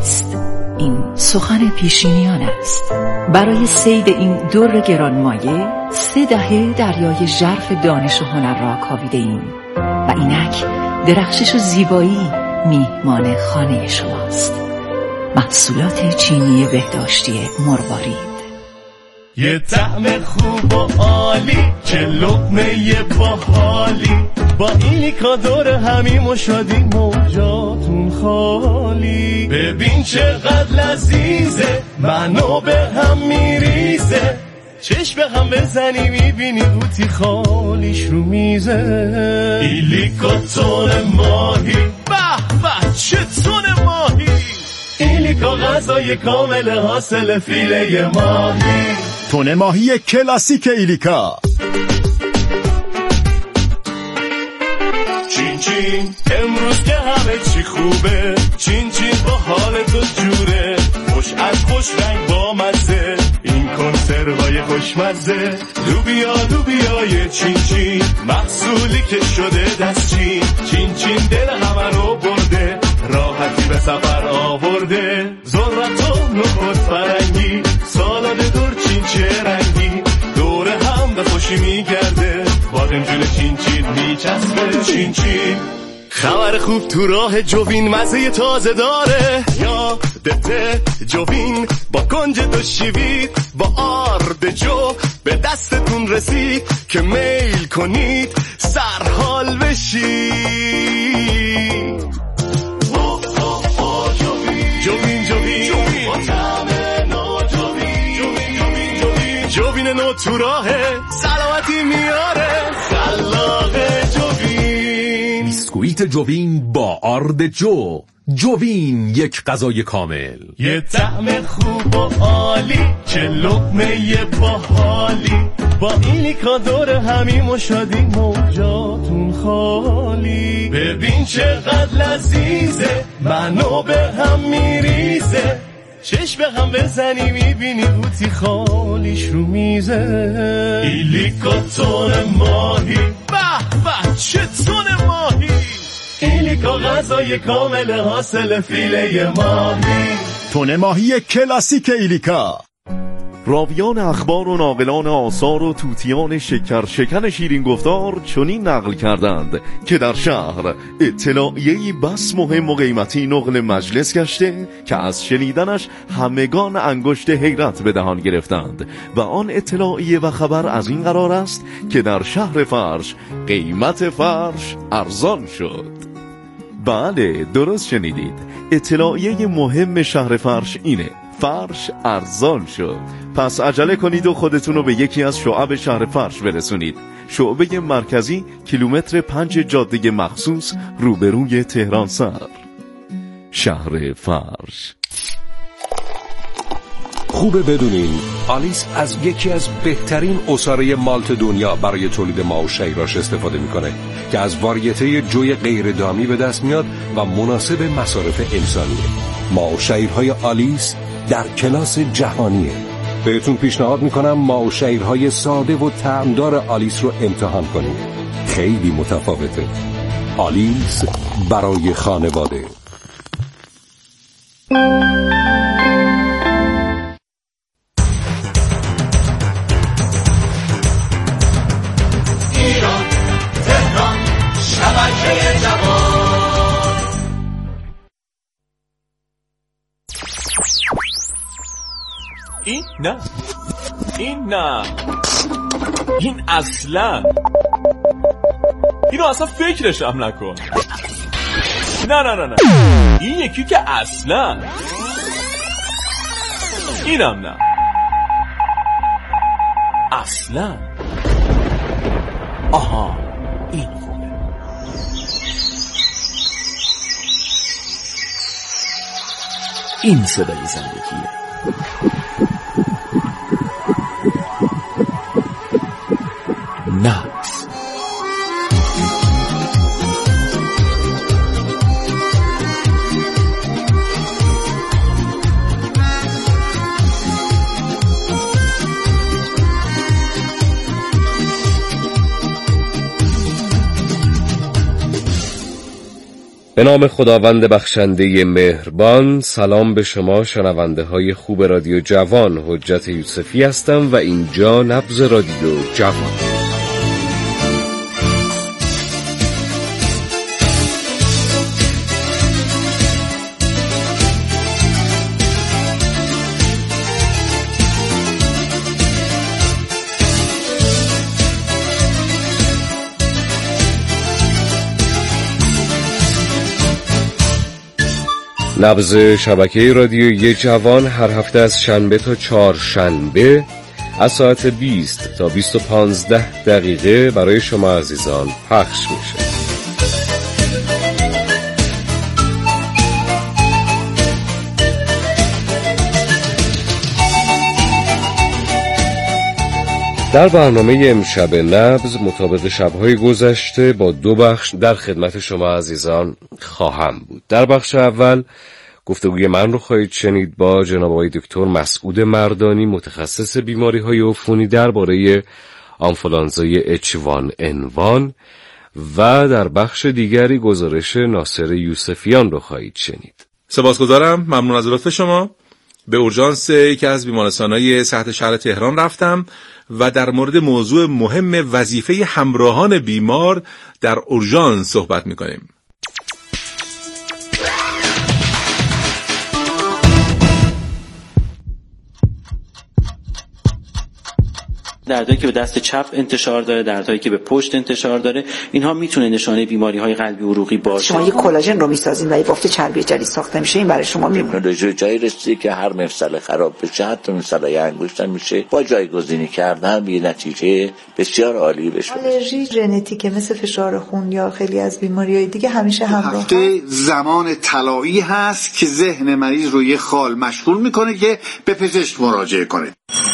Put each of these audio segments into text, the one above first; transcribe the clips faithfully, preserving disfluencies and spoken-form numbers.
نیست. این سخن پیشینیان است. برای صید این در گرانمایه سه دهه دریای ژرف دانش و هنر را کاویده ایم و اینک درخشش و زیبایی میهمان خانه شماست. محصولات چینی بهداشتی مروارید. یه طعم خوب و عالی، چه لقمه باحالی، با ایلیکا دور همیم و شادیم و جاتون خالی. ببین چقدر لذیذه، منو به هم میریزه، چشم به هم بزنی میبینی قوطی خالیش رو میزه. ایلیکا تون ماهی، به به چه تون ماهی، ایلیکا غذای کامل حاصل فیله ماهی. تون ماهی کلاسیک ایلیکا. چین چین امروز که همه چی خوبه، چین چین با حال تو جوره، خوش از خوش رنگ با مزه، این کنسروهای خوشمزه. لوبیا لوبیای چین چین، محصولی که شده دستچین، چین چین دل همه رو برده، راحتی به سفر آورده. ذرت و نخود فرنگی، سالاد دور چین چه رنگی، دور هم به خوشی میگرده، بادمجون چین چین میچسبه. چین چین خبر خوب تو راه، جوین مزه تازه داره، یادته جوین با کنج دو شیوید، با آرد جو به دستتون رسید که میل کنید سرحال بشید. جوین جوین با طعم نو، جوین جوین جوین جوین نو تو راهه، سلامتی میاره خلاقه. جوین بیسکویت جوین با آرد جو. جوین یک غذای کامل. یه طعم خوب و عالی، چه لقمه باحالی، با ایلیکا دور همیم و شادیم و جاتون خالی. ببین چقدر لذیذه، منو به هم میریزه، چشم به هم بزنی میبینی قوطی خالیش رو میزه. ایلیکا تون ماهی، به به چه تون ماهی، ایلیکا غذای کامل حاصل فیله ماهی. تون ماهی کلاسیک ایلیکا. راویان اخبار و ناقلان آثار و توتیان شکر شکن شیرین گفتار چنین نقل کردند که در شهر اطلاعیه‌ای بس مهم و قیمتی نقل مجلس گشته که از شنیدنش همگان انگشت حیرت به دهان گرفتند و آن اطلاعیه و خبر از این قرار است که در شهر فرش قیمت فرش ارزان شد. بله درست شنیدید، اطلاعیه مهم شهر فرش اینه، فرش ارزان شد. پس عجله کنید و خودتون رو به یکی از شعب شهر فرش برسونید. شعبه مرکزی کیلومتر پنج جاده مخصوص روبروی تهران سر. شهر فرش. خوبه بدونین آلیس از یکی از بهترین عصاره مالت دنیا برای تولید ماو شیراش استفاده میکنه که از واریته جوی غیر دامی به دست میاد و مناسب مصارف انسانیه. ماو شیرهای آلیس در کلاس جهانیه. بهتون پیشنهاد میکنم ماو شیرهای ساده و طعمدار آلیس رو امتحان کنید. خیلی متفاوته. آلیس برای خانواده. ایران تهران شبکه جوان. این نه، این نه، این اصلا اینو اصلا فکرش هم نکن. نه نه نه نه، این یکی که اصلا، اینم نه اصلا. آها این خوبه. این صدای زندگیه. نبض. به نام خداوند بخشنده مهربان. سلام به شما شنونده های خوب رادیو جوان. حجت یوسفی هستم و اینجا نبض رادیو جوان. نبض شبکه رادیوی جوان هر هفته از شنبه تا چهارشنبه از ساعت بیست تا بیست و پانزده دقیقه برای شما عزیزان پخش میشه. در برنامه امشب نبض مطابق شب‌های گذشته با دو بخش در خدمت شما عزیزان خواهم بود. در بخش اول گفتگوی من رو خواهید شنید با جناب آقای دکتر مسعود مردانی، متخصص بیماری‌های عفونی درباره آنفولانزای اچ وان ان وان، و در بخش دیگری گزارش ناصر یوسفیان رو خواهید شنید. سپاسگزارم، ممنون از لطف شما. به اورژانس یکی از بیمارستان‌های سطح شهر تهران رفتم و در مورد موضوع مهم وظیفه همراهان بیمار در اورژانس صحبت می‌کنیم. دردهایی که به دست چپ انتشار داره، دردهایی که به پشت انتشار داره، اینها میتونه نشانه بیماری‌های قلبی عروقی باشه. شما یک کلاژن رو میسازین و یه بافت چربی جدید ساخته میشه، این برای شما میمونه. جایی رسیده که هر مفصل خراب بشه، حتی مفصل انگشت میشه با جایگزینی کردن به نتیجه بسیار عالی بشه. آلرژی ژنتیک مثل فشار خون یا خیلی از بیماری‌های دیگه همیشه همراه هست. زمان طلایی هست که ذهن مریض رو یه خال مشغول میکنه که به پزشک مراجعه کنه.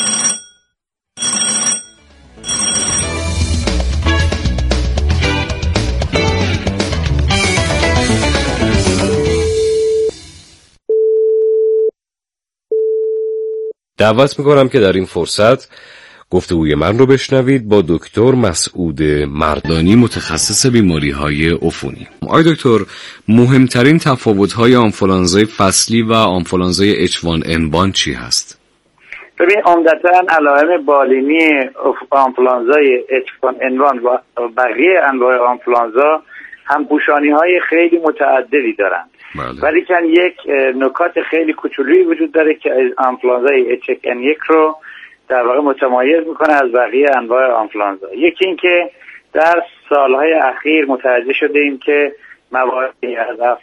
دعوت میکنم که در این فرصت گفتگوی من رو بشنوید با دکتر مسعود مردانی، متخصص بیماری‌های عفونی. آقای دکتر، مهمترین تفاوت‌های آنفولانزای فصلی و آنفولانزای اچ وان ان وان چی هست؟ ببین، عمدتاً علائم بالینی آنفولانزای اچ وان ان وان و بقیه انواع آنفولانزا هم پوشانی‌های خیلی متعددی دارند. بله. ولی که یک نکات خیلی کوچولویی وجود داره که آنفولانزای اچ یک ان یک رو در واقع متمایز میکنه از بقیه انواع آنفولانزا. یکی این که در سالهای اخیر متوجه شدیم که مواردی از اف...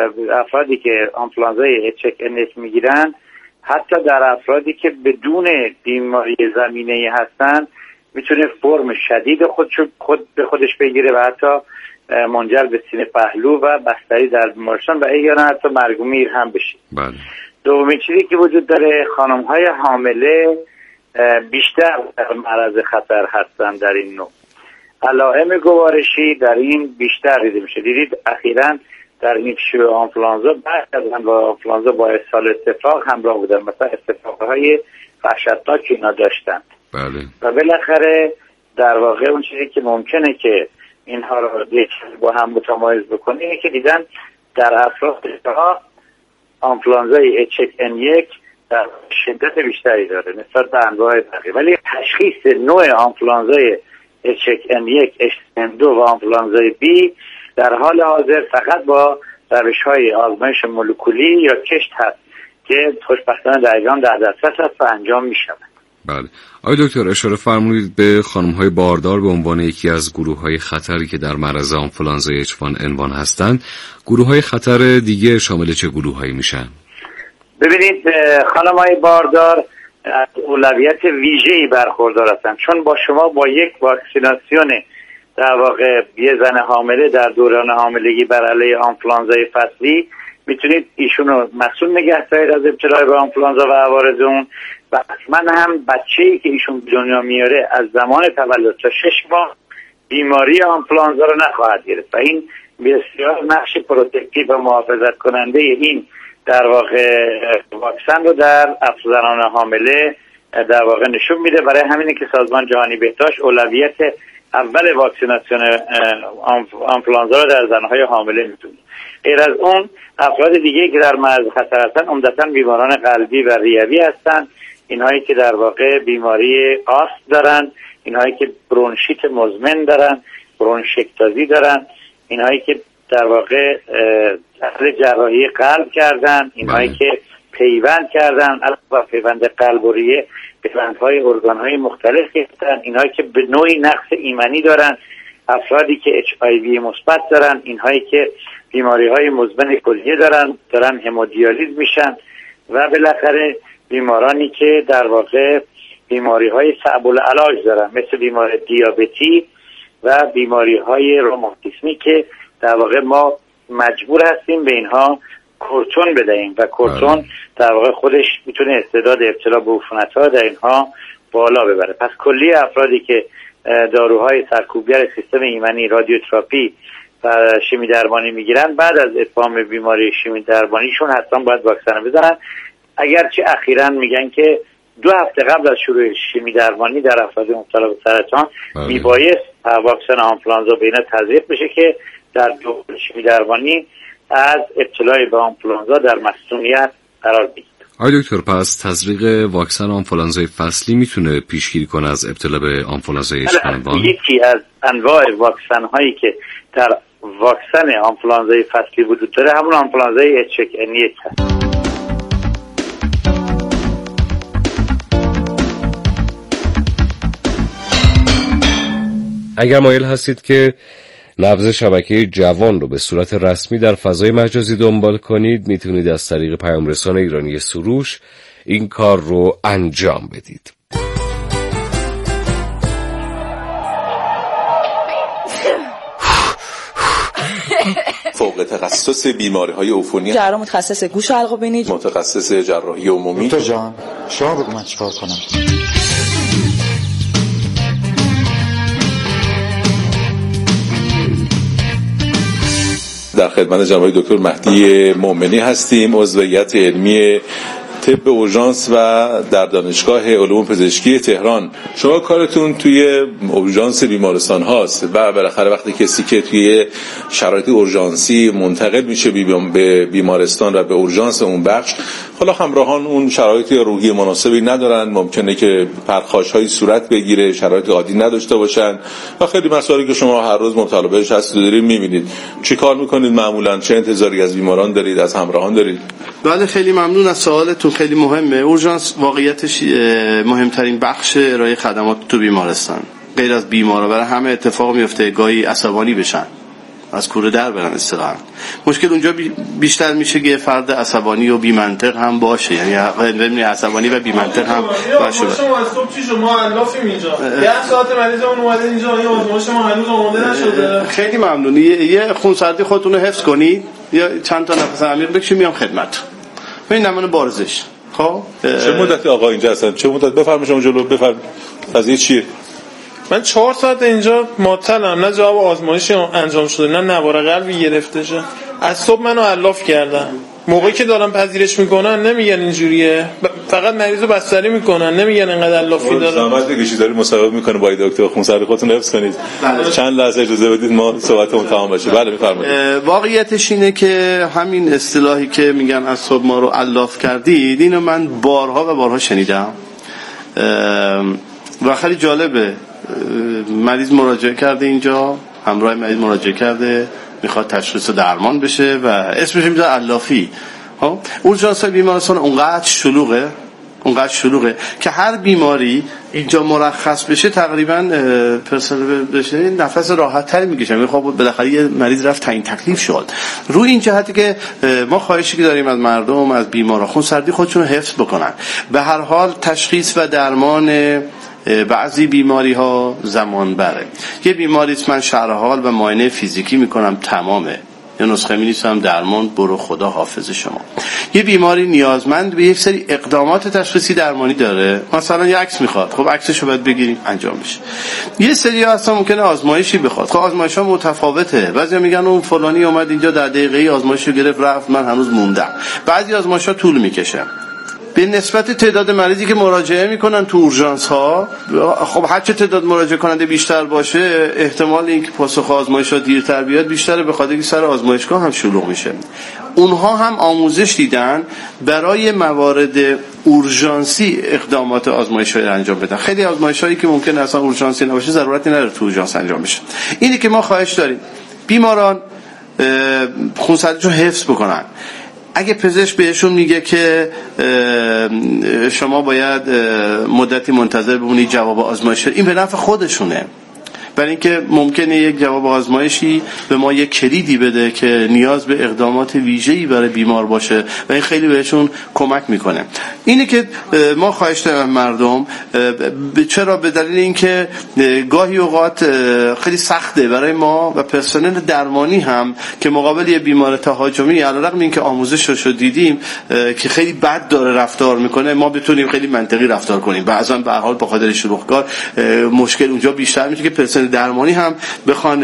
افرادی که آنفولانزای اچ یک ان یک میگیرن، حتی در افرادی که بدون بیماری زمینه‌ای هستن، میتونه فرم شدید خود خود به خودش بگیره و حتی منجر به سینه پهلو و بستری در بیمارستان و احیانا حتی مرگ و میر هم بشه. بله. دومین چیزی که وجود داره، خانم‌های حامله بیشتر در معرض خطر هستن در این نوع. علائم گوارشی در این بیشتر دیده میشه. دیدید اخیراً در این شیوع آنفولانزا بعد از انواع آنفولانزا با اسهال استفراغ همراه بودن، مثلا استفراغ‌های وحشتناک اینا داشتن. بله. و بالاخره در واقع اون چیزی که ممکنه که اینها رو با هم متمایز بکنه اینه که دیدن در افراد ها آنفولانزای اچ یک ان یک در شدت بیشتری داره نسبت به انواع بقیه، ولی تشخیص نوع آنفولانزای اچ یک ان یک، اچ ان دو و آنفولانزای بی در حال حاضر فقط با روش‌های آزمایش مولکولی یا کشت هست که خوشبختانه در ایران در دسترس هست و انجام می‌شود. بله. آقای دکتر، اشاره فرمودید به خانم‌های باردار به عنوان یکی از گروه‌های خطری که در معرض آنفولانزای اچ وان ان وان هستند. گروه‌های خطر دیگه شامل چه گروه‌هایی میشن؟ ببینید، خانم‌های باردار از اولویت ویژه‌ای برخوردار هستن، چون با شما با یک واکسیناسیون در واقع یه زن حامله در دوران حاملگی بر علیه آنفولانزای فصلی میتونید ایشون رو مسئول نگه دارید از ابتلا به آنفولانزا و عوارض اون، و حتما هم بچه‌ای که ایشون به دنیا میاره از زمان تولد تا شش ماه بیماری آنفولانزا رو نخواهد گرفت و این بسیار نقش پروتکتیو و محافظت کننده این در واقع واکسن رو در زنان حامله در واقع نشون میده. برای همینه که سازمان جهانی بهداشت اولویت اول واکسیناسیون آنفولانزا رو در زنهای حامله میدونیم. غیر از اون افراد دیگه که در معرض خطر هستن عمدتاً بیماران قلبی و ریوی هستن، اینهایی که در واقع بیماری آسم دارن، اینهایی که برونشیت مزمن دارن، برونشکتازی دارن، اینهایی که در واقع اهل جراحی قلب کردن، اینهایی که پیوند کردن، علاوه پیوند قلب و ریه پیوندهای ارگانهای مختلف گرفتن، اینهایی که به نوعی نقص ایمنی دارن، افرادی که اچ آی وی مثبت دارن، اینهایی که بیماریهای مزمن کلیه دارن دارن همودیالیز میشن و بالاخره بیمارانی که در واقع بیماریهای صعب العلاج دارن مثل بیماری دیابتی و بیماریهای روماتیسمی که در واقع ما مجبور هستیم به اینها کورتون بدهیم و کورتون در واقع خودش میتونه استعداد ابتلا به عفونت‌ها در اینها بالا ببره. پس کلی افرادی که داروهای سرکوبگر سیستم ایمنی، رادیوتراپی و شیمی درمانی میگیرن بعد از اتمام بیماری شیمی درمانیشون حتما باید واکسن بزنن. اگرچه اخیراً میگن که دو هفته قبل از شروع شیمی درمانی در افراد مبتلا به سرطان میبایست واکسن آنفولانزا به اینا تزریق بشه که در دوران شیمی درمانی از ابتلای به آنفولانزا در مسئولیت قرار بگیره. آقای دکتر، پس تزریق واکسن آنفولانزای فصلی میتونه پیشگیری کنه از ابتلا به آنفولانزای اشکانوان؟ یکی از انواع واکسن هایی که در واکسن آنفولانزای فصلی وجود داره همون آنفولانزای اچ یک ان یک هست. اگر مایل هستید که نبض شبکه جوان رو به صورت رسمی در فضای مجازی دنبال کنید، میتونید از طریق پیام رسان ایرانی سروش این کار رو انجام بدید. فوق تخصص بیماری های عفونی، جراح متخصص گوش و حلق و بینی، متخصص جراحی عمومی. دکتر جان شما بگو من چیکار کنم؟ در خدمت جناب دکتر مهدی مومنی هستیم، عضو هیئت علمی طب اورژانس و در دانشگاه علوم پزشکی تهران. شما کارتون توی اورژانس بیمارستان هاست و بالاخره وقتی کسی که توی شرایط اورژانسی منتقل میشه به بیمارستان و به اورژانس اون بخش، حالا همراهان اون شرایط روحی مناسبی ندارن، ممکنه که پرخاش‌های صورت بگیره، شرایط عادی نداشته باشن و خیلی مسائلی که شما هر روز مبتلا بهش هستید دارید می‌بینید. چی کار می‌کنید معمولاً؟ چه انتظاری از بیماران دارید، از همراهان دارید؟ بله، خیلی ممنون از سوالتون، خیلی مهمه. اورژانس واقعیتش مهمترین بخش ارائه خدمات تو بیمارستان. غیر از بیمارا برای همه اتفاق میفته، گاهی عصبانی بشن، از کوره در برن اصطلاحاً. مشکل اونجا بیشتر میشه که فرد عصبانی و بی منطق هم باشه، یعنی ببینید عصبانی و بی منطق هم باشه. شما از صبح چی شما علافیم اینجا؟ ده ساعت مریضمون اومده اینجا، این آزمایش ما هنوز آماده نشده. خیلی ممنون. یه خونسردی خودتون رو حفظ کنید یا چند تا نفس عمیق بکشید، میام خدمت. ببین نمونه بارزش. خب چه مدتی آقا اینجا هستن؟ چه مدت؟ بفرمایید شما جلو بفرمایید. قضیه چیه؟ من چهار ساعت اینجا معطلم، نه جواب آزمایشی انجام شده، نه نوار قلبی گرفته شه. از صبح منو علاف کردن. موقعی که دارم پذیرش میکنن نمیگن اینجوریه، فقط مریضو بستری میکنن، نمیگن اینقدر علافی داره. زحمت بکشید داری مصاحبه میکنه با دکتر، خونسردی خودتون حفظ کنید. بله. چند لحظه اجازه بدید ما صحبتمون تمام بشه. بله بفرمایید. واقعیتش اینه که همین اصطلاحی که میگن از صبح ما رو علاف کردید، اینو من بارها و بارها شنیدم و خیلی جالبه. مریض مراجعه کرده اینجا، همراه مریض مراجعه کرده، میخواد تشخیص درمان بشه و اسمش میذاره علافی. ها اورژانس بیمارستان اونقدر شلوغه، اونقدر شلوغه که هر بیماری اینجا مرخص بشه تقریبا پرسنل بشه نفس راحت تر میکشه. میخواد بالاخره یه مریض رفت تعیین تکلیف شد. روی این جهتی که ما خواهشی که داریم از مردم، از بیمارا، خونسردی خودشون رو حفظ بکنن. به هر حال تشخیص و درمان بعضی بیماری ها زمان بره. یه بیماری است من شرح حال و معاینه فیزیکی میکنم تمامه، یه نسخه می‌نویسم درمان برو خدا حافظ شما. یه بیماری نیازمند به یک سری اقدامات تشخیصی درمانی داره، مثلا یه عکس میخواد، خب عکسشو باید بگیریم انجام بشه. یه سری ها اصلا ممکنه آزمایشی بخواد، خب آزمایش‌ها متفاوته. بعضیا میگن اون فلانی اومد اینجا در دقیقه‌ای آزمایشو گرفت رفت، من هنوز موندم. بعضی آزمایش‌ها طول میکشه. به نسبت تعداد مریضی که مراجعه میکنن تو اورژانس ها، خب هر چه تعداد مراجعه کننده بیشتر باشه احتمال اینکه پاسخ آزمایش ها دیرتر بیاد بیشتره، به خاطر اینکه سر آزمایشگاه هم شلوغ میشه. اونها هم آموزش دیدن برای موارد اورژانسی اقدامات آزمایش‌های انجام بدن. خیلی آزمایش‌هایی که ممکن اصلا اورژانسی نباشه ضرورتی نداره تو اورژانس انجام بشه. اینی که ما خواهش داریم بیماران خونسردیشون حفظ بکنن. اگه پزشک بهشون میگه که شما باید مدتی منتظر بمونید جواب آزمایش، این به نفع خودشونه، برای اینکه ممکنه یک جواب آزمایشی به ما یک کلیدی بده که نیاز به اقدامات ویژه‌ای برای بیمار باشه و این خیلی بهشون کمک میکنه. اینه که ما خواهش داریم مردم، چرا؟ به دلیل اینکه گاهی اوقات خیلی سخته برای ما و پرسنل درمانی هم که مقابل یه بیمار تهاجمی، علیرغم اینکه آموزشش رو دیدیم که خیلی بد داره رفتار میکنه، ما بتونیم خیلی منطقی رفتار کنیم. بعضا به هر حال به خاطر شلوغکار مشکل اونجا بیشتر میشه که پرسنل درمانی هم بخوان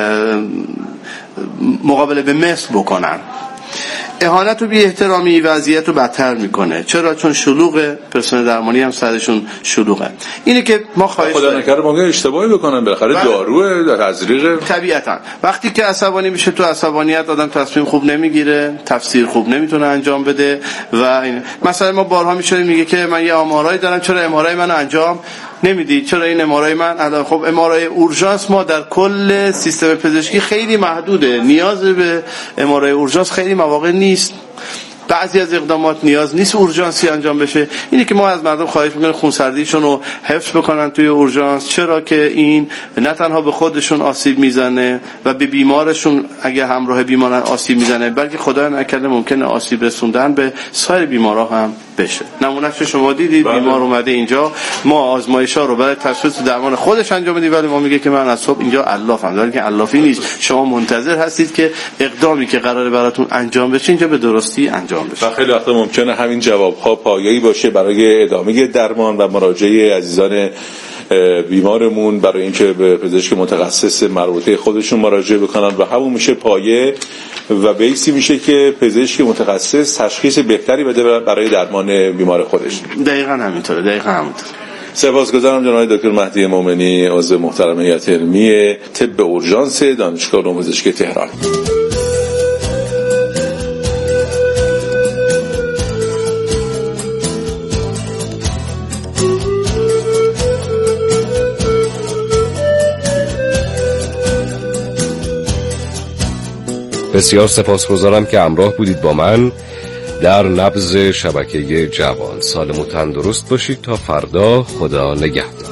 مقابله به مثل بکنن. اهانت و بی احترامی وضعیت رو بدتر میکنه. چرا؟ چون شلوغه، پرسنل درمانی هم سرشون شلوغه. اینه که ما خواهش خدا نکنه ممکنه اشتباهی بکنن، بالاخره داروه، تزریق. طبیعتا وقتی که عصبانی میشه، تو عصبانیت آدم تصمیم خوب نمیگیره، تفسیر خوب نمیتونه انجام بده و این. مثلا ما بارها میشوریم میگه که من یه آمارایی دارم، چرا امارای منو انجام نمیدی؟ چرا این امارای من الان، خب امارای اورژانس ما در کل سیستم پزشکی خیلی محدوده، نیاز به امارای اورژانس خیلی مواقع نیست. بعضی از اقدامات نیاز نیست اورژانسی انجام بشه. اینه که ما از مردم خواهش میکنیم خونسردیشون رو حفظ بکنن توی اورژانس، چرا که این نه تنها به خودشون آسیب میزنه و به بیمارشون اگه همراه بیمارن آسیب میزنه، بلکه خدای نکرده ممکنه آسیب رسوندن به سایر بیمارا هم بشه. نمونهش شما دیدید، بیمار اومده اینجا، ما آزمایش‌ها رو برای تشخیص درمان خودش انجام میدیم، ولی ما میگه که من از صبح اینجا علافم، در که علافی نیست. شما منتظر هستید که اقدامی که قراره براتون انجام بشه اینجا به درستی انجام بشه. و خیلی وقتا ممکنه همین جواب‌ها پایه‌ای باشه برای ادامه درمان و مراجعه عزیزان بیمارمون، برای اینکه به پزشک متخصص مربوطه خودشون مراجعه بکنن و همون میشه پایه و بیسی میشه که پزشک متخصص تشخیص بهتری بده برای درمان بیمار خودش. دقیقاً همینطوره، دقیقاً همینطوره. سپاسگزارم جناب دکتر مهدی مومنی، عضو محترم هیئت علمی طب اورژانس دانشگاه علوم پزشکی تهران. بسیار سپاسگزارم که همراه بودید با من در نبض شبکه جوان. سالم و تندرست باشید تا فردا. خدا نگهدار.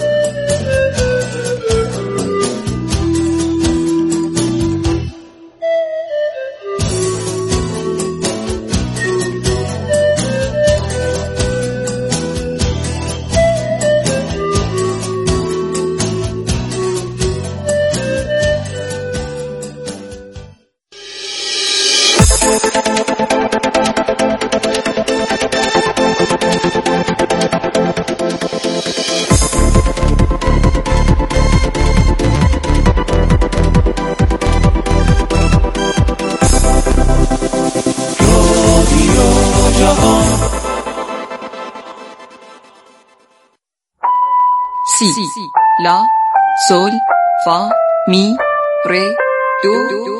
سی لا سول فا می ره دو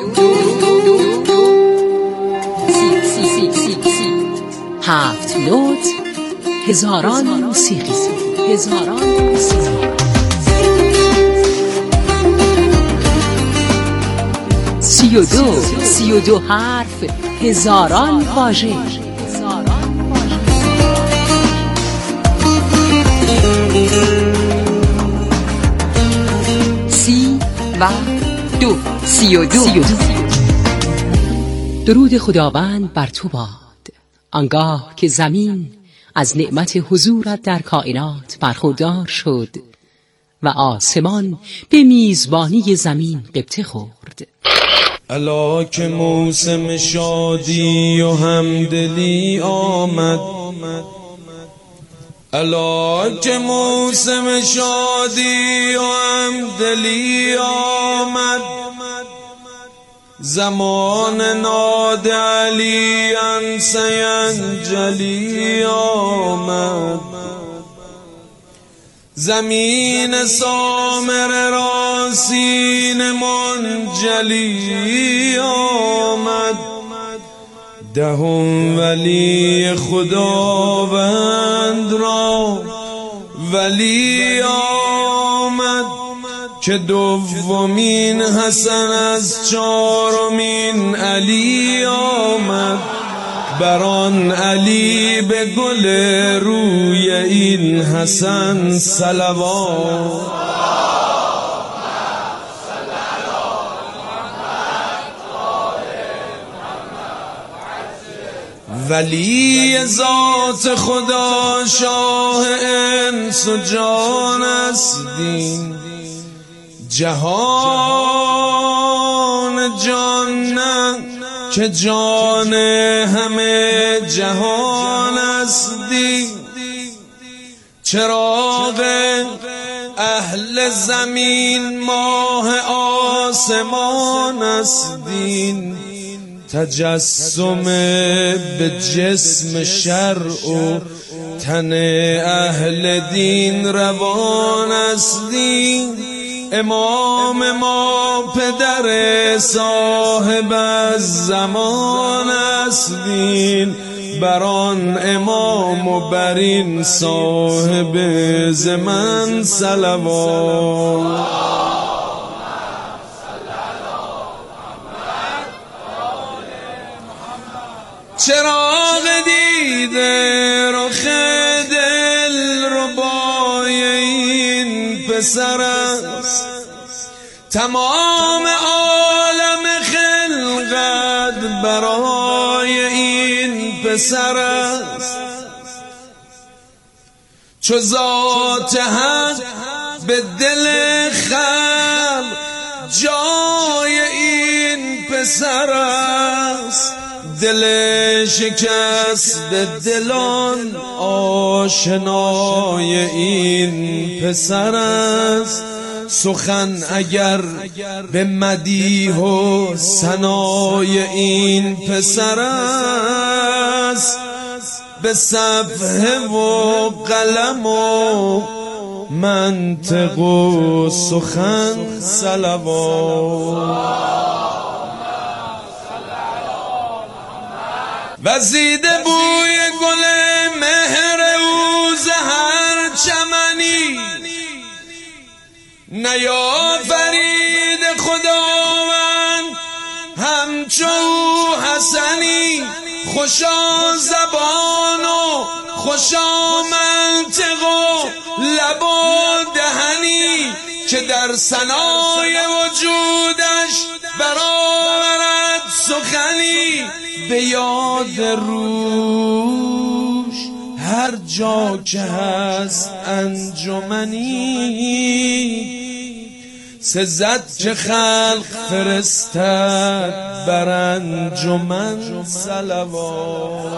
سی سی سی سی سی هفت نوت، هزاران موسیقی، هزاران موسیقی. سی و دو سی و دو حرف، هزاران واژه. سی و دو سی و دو, سی و دو. درود خداوند بر تو باد، آنگاه که زمین از نعمت حضورت در کائنات برخوردار شد و آسمان به میزبانی زمین غبطه خورد. الا که موسم شادی و همدلی آمد، الا که موسم شادی و همدلی آمد، زمان ناد علی انسینجلی آمد، زمین سامر راسین منجلی آمد. دهم ولی خداوند را ولی آمد، که دومین حسن از چهارمین علی آمد. بران علی به گل روی این حسن صلوات. ولی ذات خدا شاه انس و جان است دین، جهان جان نه که جان همه جهان است دین. چراغ اهل زمین ماه آسمان است دین، تجسم به جسم شرع و تن اهل دین روان است دین. امام ما پدر صاحب از زمان است دین، بران امام و برین صاحب زمان صلوات. چراغ دیده رخ دل ربای این پسر است، تمام عالم خلقت برای این پسر است. چو ذات حق به دل خلق جای این پسر است، دل شکست دلان آشنای این پسر است. سخن اگر به مدیح و ثنای این پسر است، به صفحه و قلم و منطق و سخن صلوات. وزیده بوی گل مهر او زهر چمنی، نیافرید خداوند همچو حسنی. خوشا زبان و خوشا منطق و لب و دهنی، که در ثنای وجودش برآورد سخنی. به یاد روش هر جا که هست انجمنی، سزد که خلق فرستد بر انجمن صلوات.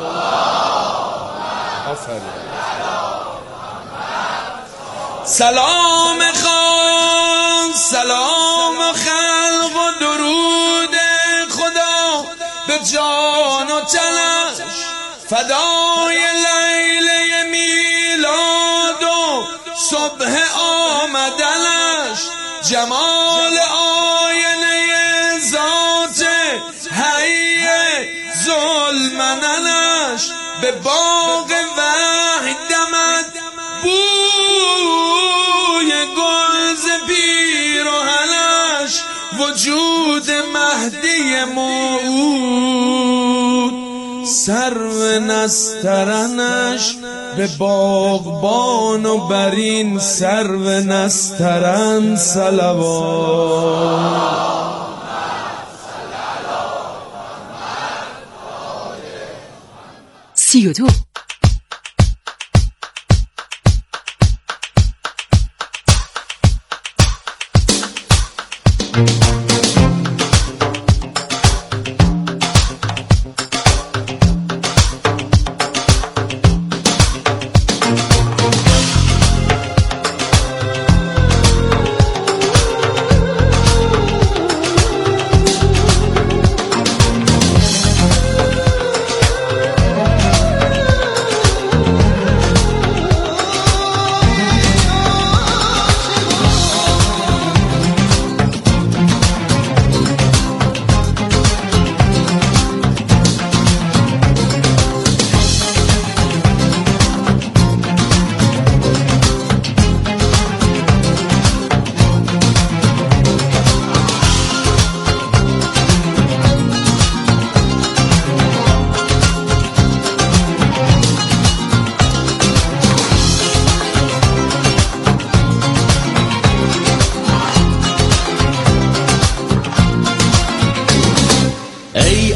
سلام خان سلام و خلق و درود خدا به جان و تنش، فدای لیله میلاد و صبح آمدنش. جمال آینه ذات حی ذوالمننش، به باغ وحی دمد بوی گلز پیراهنش. وجود مهدی موعود سرو نسترنش، به باغبان و برین سرو نسترن صلوات. سی و دو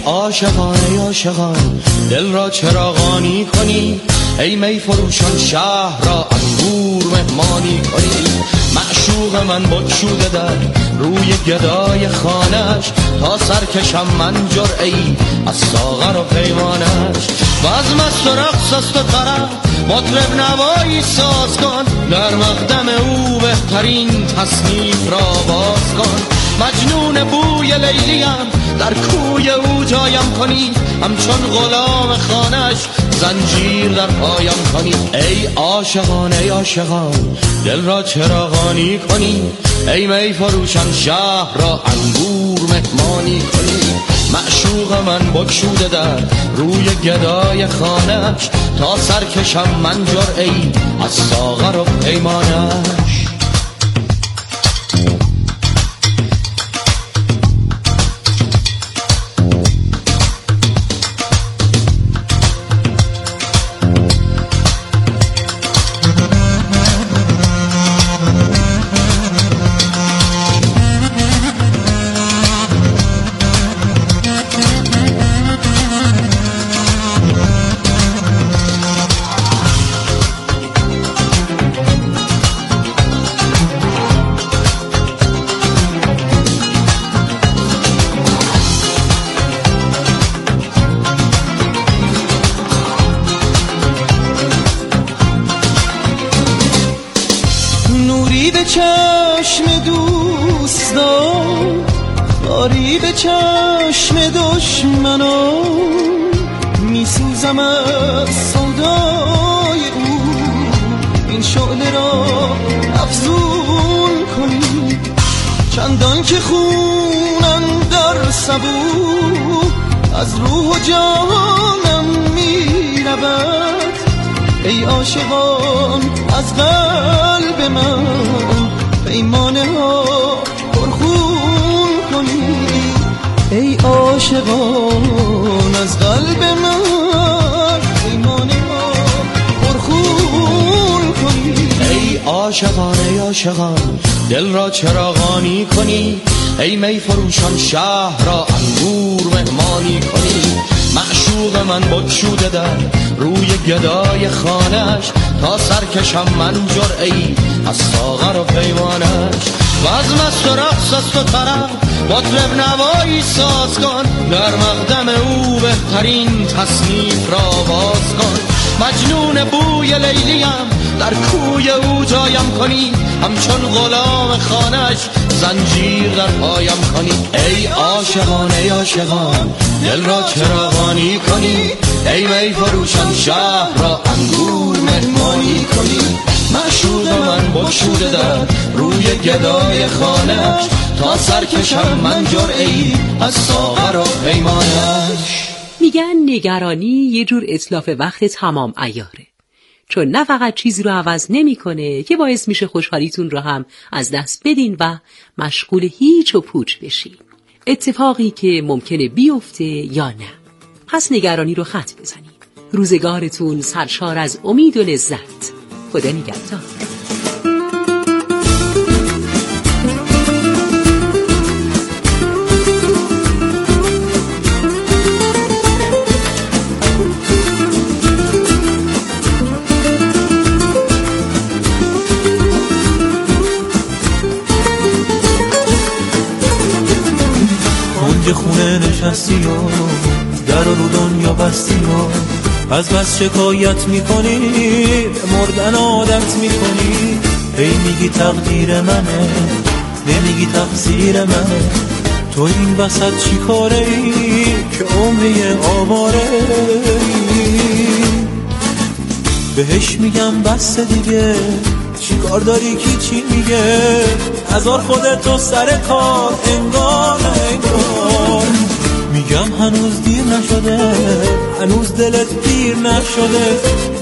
عاشقان ای عاشقان دل را چراغانی کنی، ای می فروشان شهر را انگور مهمانی کنی. معشوق من بگشوده در روی گدای خانش، تا سرکشم من جرعه‌ای از ساغر و پیمانش. بزم است و رقص است و طرب مطرب نوایی ساز کن، در مقدم او بهترین تصنیف را باز کن. مجنون بوی لیلیم در کوی او جایم کنی، همچون غلام خانش زنجیر در پایم کنی. ای عاشقان ای عاشقان دل را چراغانی کنی، ای می فروشان شهر را انگور مهمانی کنی. معشوق من بگشوده در روی گدای خانش، تا سرکشم من جرعه‌ای از ساغر و پیمانش. به چشم دوستان، آری به چشم دشمنان، میسوزم از سودای او، این شعله را افزون کنی. چندان که خونم در سبو از روح و جانم میرود، ای عاشقان از قلب من پیمانه ها پرخون کنید. ای عاشقان از قلب من پیمانه ها پرخون کنید. ای عاشقان ای عاشقان دل را چراغانی کنی، ای می فروشان شهر را انگور مهمانی کنی. معشوق من بگشوده در روی گدای خانش، تا سرکشم من جرعه‌ای از ساغر و پیمانش. بزم است و رقص است و طرب مطرب نوایی ساز کن، در مقدم او بهترین تصنیف را باز کن. مجنون بوی لیلیم در کوی او جایم کنی، همچون غلام خانش زنجیر در پایم کنی. ای عاشقان ای عاشقان دل را چراغانی کنی، ای می فروشان شهر را انگور مهمانی کنی. معشوق من بگشوده در روی گدای خانش، تا سرکشم من جرعه‌ای از ساغر و پیمانش. میگن نگرانی یه جور اتلاف وقت تمام عیاره، چون نه فقط چیزی رو عوض نمیکنه که باعث میشه خوشحالیتون رو هم از دست بدین و مشغول هیچ و پوچ بشین، اتفاقی که ممکنه بیفته یا نه. پس نگرانی رو خط بزنید. روزگارتون سرشار از امید و لذت. خدا نگهدار. کنج خونه نشستی و در رو دنیا بستی و از بس شکایت میکنی، مردن عادت میکنی. هی میگی تقدیر منه، نمیگی تقصیر منه. تو این وسط چی کاره ای که عمری آواره ای؟ بهش میگم بس دیگه، چی کار داری کی چی میگه؟ هزار خودتو سر کار انگار انگار. میگم هنوز دیر نشده، هنوز دلت گیر نشده.